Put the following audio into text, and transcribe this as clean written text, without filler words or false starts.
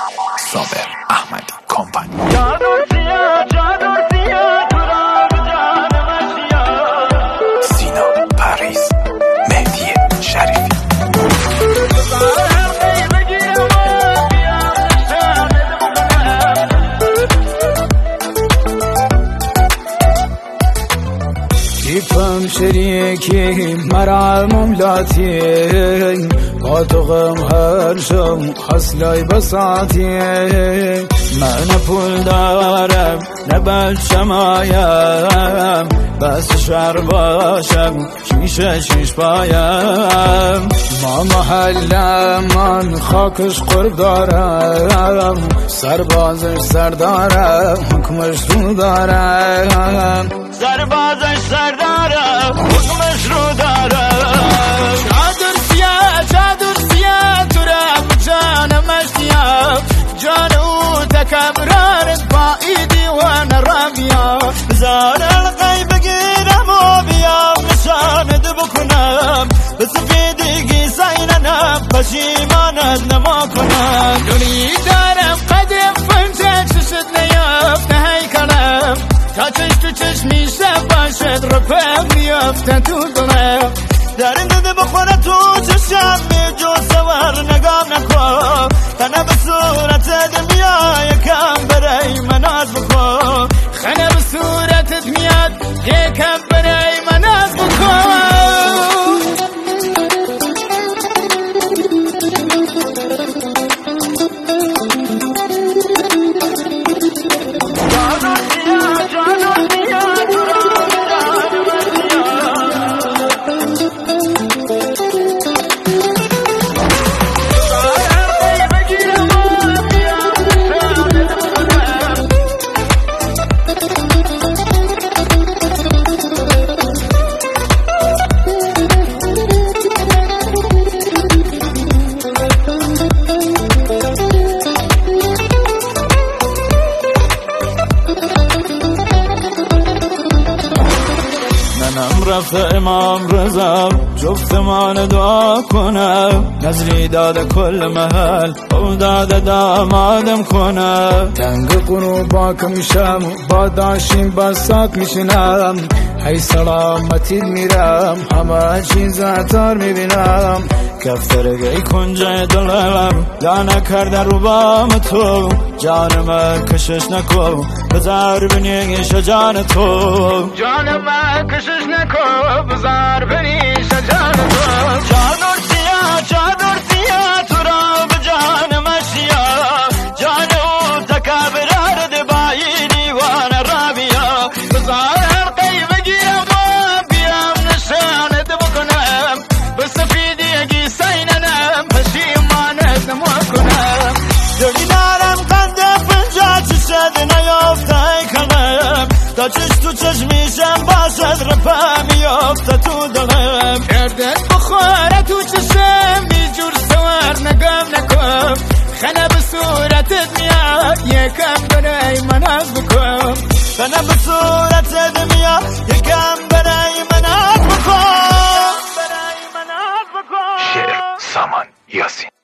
صابر احمدی کمپانی. سینا پریز، مهدی شریفی. تیپم شریکی مرا مملاتی آتوغم هر شم حسلای بساتی من پول دارم نبال شمایم بس شعر باشم شیش پایم ما محلم من خاکش قرب دارم سربازش سردارم حکمش رو دارم سربازش سردارم حکمش رو دارم چادر سیاه تو رب جانم اشتیاب جان او تکبرارت با ایدی و نرابیا زار القی بگیرم و بیام نشانت بکنم به سفیدگی سیننم پشیمانت نما کنم دوری دارم قدم فهمت چشت نیافته هی کنم تا چشت تو چشمی شب باشد رپم بیافته تو دلم درنده بخوره تو چشم جو سوار نگام نکن خنه به صورت دنیا یکم برای من ناز بکن خنه به صورتت میاد یکم برای من ناز بکن رفت امام رضا جفتمان دعا کنم نظری داده کل محل او داده دامادم کنم تنگ قروبا میشم با داشتیم بسات میشنم هی سلامتی میرم همه چیز اتار میبینم کفترگی کنجه دلم لا نکرده رو بام تو جانم کشش نکو بذار بنیش جان تو جانم کشش نکو بذار بنیش جان تو چادر سیاه تو را به جانم اشیا جان او تکبرار دبایی دیوان رابیا بذار حلقی بگیرم و بیام نشانت بکنم به سفیدگی سیننم پشیمانت نما کنم دوری دارم قنده پنجا چشد نیافته کنم تا چش تو چشمیشم باشد رپا میافته تو دلم گردت بخوره تو چشم بیجور سوار نگام نکن خنه به صورتت میاد یکم برای من ناز بکن خنه به صورتت میاد یکم برای من ناز بکن شعر سامان یاسین.